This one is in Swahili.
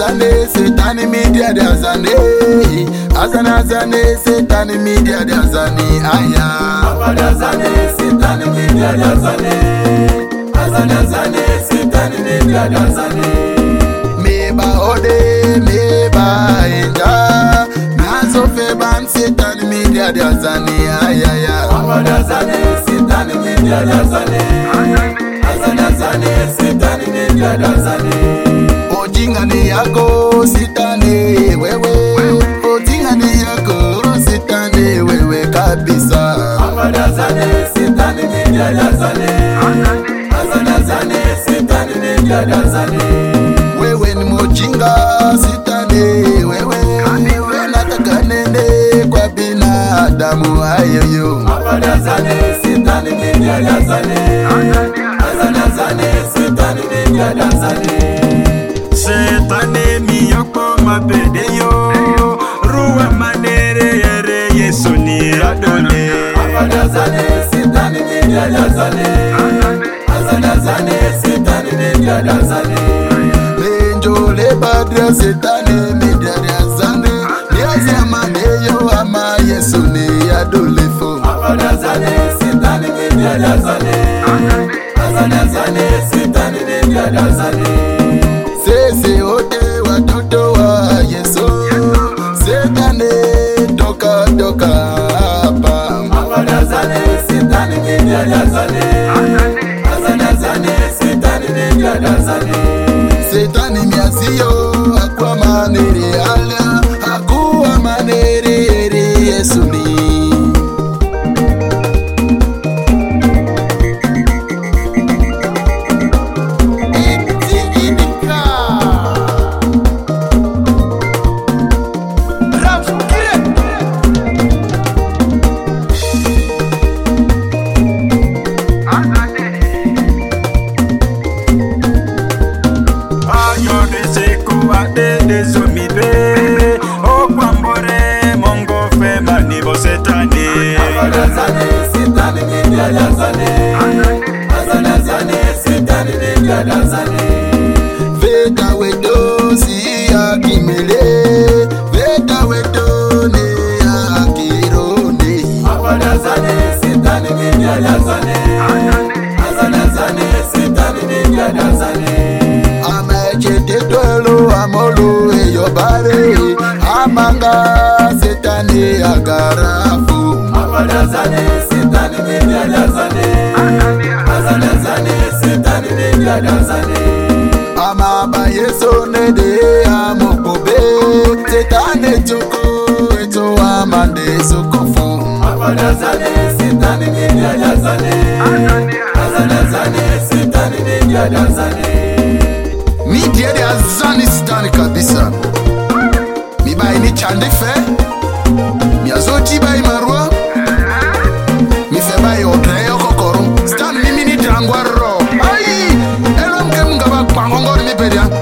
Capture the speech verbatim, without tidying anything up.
azane setani media de azane azane azane setani media de azane aya Abade azane setani media de azane azane azane setani media de azane meba ode meba enja nazo fe ban setani media de azane aya ya Abade azane setani media de azane azane azane setani media de azane ojinga ni yako sitani wewe ojinga ni yako sitani wewe kabisa Abade azane setani media de azane azane azane setani media de azane wewe ni mojinga sitani wewe wewe nataka nende kwa binadamu ayoyo Abade azane setani media de azane azane azane setani media de azane Setane miyoko mabedeyo ruwa manere yere Yesu ni adole Abade azane setani media de azane azane azane setani media de azane menjole badra setani media de azane niaza maneyo ama Yesu ni adolefo Abade azane setani media de azane azane azane setani media de azane sese ote watoto wa Yesu setani toka toka hapa Abade azane setani media de azane azane azane setani media de azane setani miazio akwa manere ala akuwa manere ere Yesu ni Abade azane setani media de azane azane azane setani media de azane veta wedo si akimele veta wedo ne akirone Abade azane setani media de azane azane azane setani media de azane amechete tolo amolo eyobare amanga setani agarafu Abade azane setani media de azane azane azane setani media de azane amaba Yesu ne de amokobe setani choko eto amande sokofu Abade azane setani media de azane azane azane setani media de azane media de azani stani kabisa mibai ni chande fe miazoti bai marwa mi fe bai odreyo kokoro stan mimi ni drangwaro ai elo mke mga ba kwangongo ni pedia